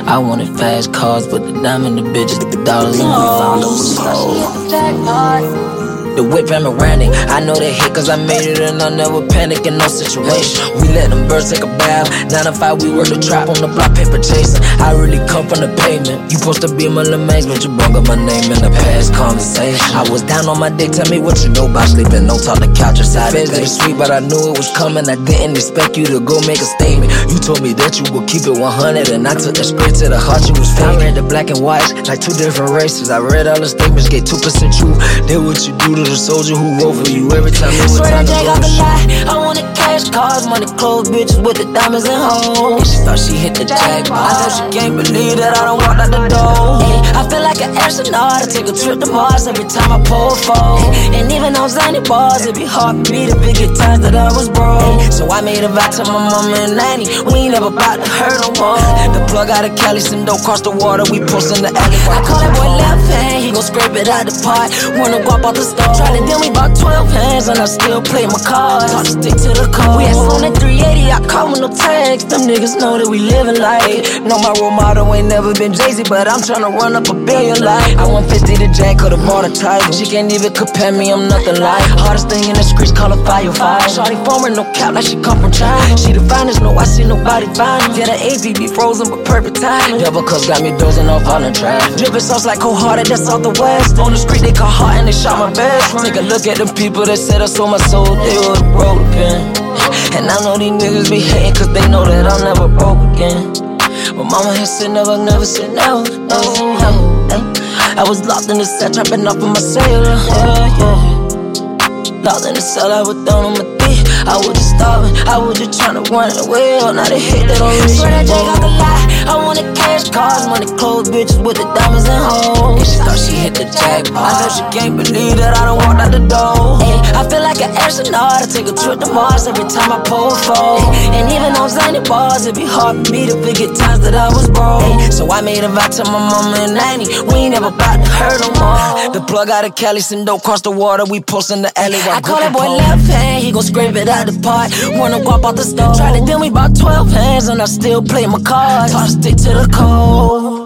I wanted fast cars, but the diamond, the bitches, the dollars and hoes. The whip and around it. I know they hate cause I made it and I never panic in no situation. We let them birds take a bath. 9 to 5, we work the trap on the block, paper chasing. I really come from the pavement. You supposed to be my little maze, but you brought up my name in the past conversation. I was down on my dick, tell me what you know about sleeping. Don't talk the couch inside. Feds ain't sweet, but I knew it was coming. I didn't expect you to go make a statement. You told me that you would keep it 100, and I took that straight to the heart. You was fake. I read the black and white like 2 different races. I read all the statements, gave 2% truth. Did what you do to the soldier who roll for you every time it was time to go to shoot. I wanted cash, cars, money, clothes, bitches with the diamonds and hoes. She thought she hit the jackpot. I know she can't believe that I done walked out the door. I feel like an astronaut. I take a trip to Mars every time I pull a phone. And even on Zany bars, it be hard for me to forget times that I was broke. So I made a vow to my mama and nanny, we ain't never about to hurt no more. The plug out of Cali, send dope across the water, we post in the alley. I call that boy left hand, he gon' scrape it out the pot. Wanna go up out the store, try to deal me about 12 hands, and I still play my cards. Try to stick to the code. We had flown at 380, I call with no tags. Them niggas know that we living like it. Know my role model ain't never been Jay-Z, but I'm tryna run up a billion like. I want 50 to Jack, could've bought a title. She can't even compare me, I'm nothing like. Hardest thing in the streets, call her fire. Shawty former, no cap like she come from China. She the finest, no I see nobody fine. Yeah, the AP be frozen, but perfect timing. Double cups got me dozing off on the traffic. Drippin' sauce like cold hearted, that's out the west. On the street they call hard and they shot my best. Take a look at them people that said I sold my soul, they would've rolled a pin. And I know these niggas be hating cause they know that I'm never broke again. But mama had said never said no, no, no. I was locked in the cell, trapping off of my cellular, yeah. Locked in the cell, I was down on my dick. I was just starving, I was just tryna run away. Now they hate that on me. Swear that Jay got the lie. I wanted cash, cars, money, clothes, bitches with the diamonds and hoes. She thought she hit the jackpot. I know she can't believe that I done walked out the door. I feel like an astronaut. I take a trip to Mars every time I pull a phone. And even on Zany bars, it be hard for me to forget times that I was broke. So I made a vow to my mama and nanny, we ain't never about to hurt no more. The plug out of Cali, send dope across the water, we post in the alley. I call that boy left hand, he gon' scrape it out the pot. Wanna go up out the store, try to deal me about 12 hands, and I still play my cards. Try to stick to the code.